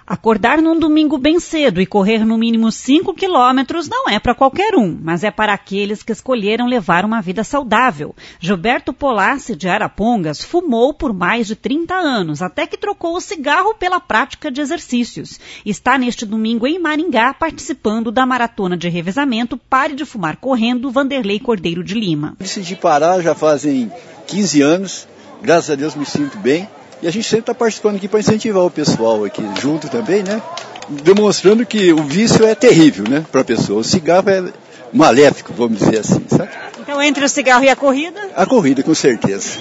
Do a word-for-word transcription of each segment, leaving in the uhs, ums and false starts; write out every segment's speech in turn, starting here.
Acordar num domingo bem cedo e correr no mínimo cinco quilômetros não é para qualquer um, mas é para aqueles que escolheram levar uma vida saudável. Gilberto Polassi, de Arapongas, fumou por mais de trinta anos, até que trocou o cigarro pela prática de exercícios. Está neste domingo em Maringá, participando da maratona de revezamento Pare de Fumar Correndo, Vanderlei Cordeiro de Lima. Decidi parar já fazem quinze anos, graças a Deus me sinto bem. E a gente sempre está participando aqui para incentivar o pessoal aqui junto também, né? Demonstrando que o vício é terrível, né, para a pessoa. O cigarro é maléfico, vamos dizer assim, sabe? Então, entre o cigarro e a corrida? A corrida, com certeza.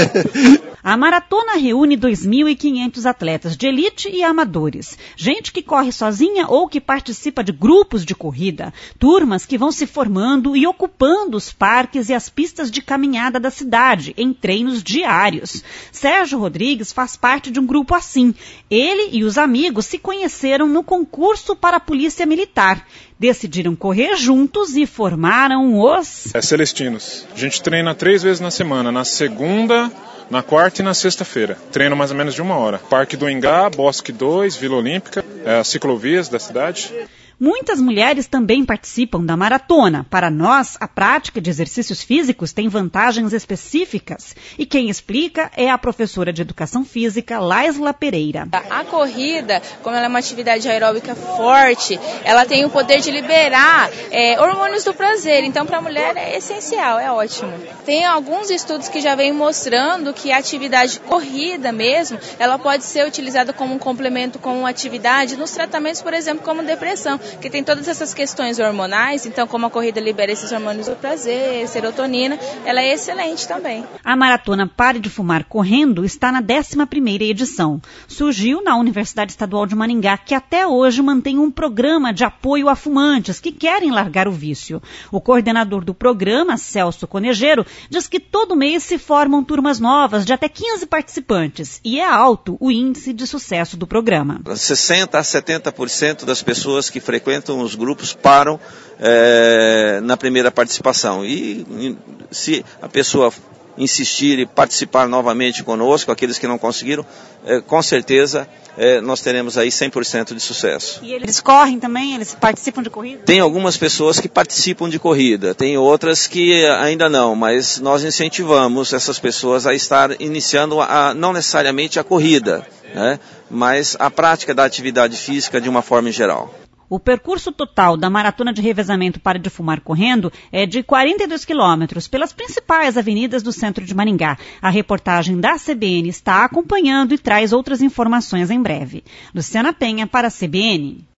A maratona reúne dois mil e quinhentos atletas de elite e amadores. Gente que corre sozinha ou que participa de grupos de corrida. Turmas que vão se formando e ocupando os parques e as pistas de caminhada da cidade, em treinos diários. Sérgio Rodrigues faz parte de um grupo assim. Ele e os amigos se conheceram no concurso para a Polícia Militar. Decidiram correr juntos e formaram os... É Celestinos. A gente treina três vezes na semana. Na segunda... Na quarta e na sexta-feira. Treino mais ou menos de uma hora. Parque do Ingá, Bosque dois, Vila Olímpica, é, as ciclovias da cidade. Muitas mulheres também participam da maratona. Para nós, a prática de exercícios físicos tem vantagens específicas. E quem explica é a professora de Educação Física, Laisla Pereira. A corrida, como ela é uma atividade aeróbica forte, ela tem o poder de liberar é, hormônios do prazer. Então, para a mulher é essencial, é ótimo. Tem alguns estudos que já vêm mostrando que a atividade corrida mesmo, ela pode ser utilizada como um complemento com uma atividade nos tratamentos, por exemplo, como depressão, que tem todas essas questões hormonais, então como a corrida libera esses hormônios do prazer, serotonina, ela é excelente também. A maratona Pare de Fumar Correndo está na décima primeira edição. Surgiu na Universidade Estadual de Maringá, que até hoje mantém um programa de apoio a fumantes que querem largar o vício. O coordenador do programa, Celso Conejeiro, diz que todo mês se formam turmas novas de até quinze participantes e é alto o índice de sucesso do programa. sessenta a setenta por cento das pessoas que frequentam os grupos param é, na primeira participação. E, e se a pessoa insistir e participar novamente conosco, aqueles que não conseguiram, é, com certeza é, nós teremos aí cem por cento de sucesso. E eles correm também? Eles participam de corrida? Tem algumas pessoas que participam de corrida, tem outras que ainda não, mas nós incentivamos essas pessoas a estar iniciando, a, não necessariamente a corrida, né, mas a prática da atividade física de uma forma em geral. O percurso total da maratona de revezamento Pare de Fumar Correndo é de quarenta e dois quilômetros pelas principais avenidas do centro de Maringá. A reportagem da C B N está acompanhando e traz outras informações em breve. Luciana Penha para a C B N.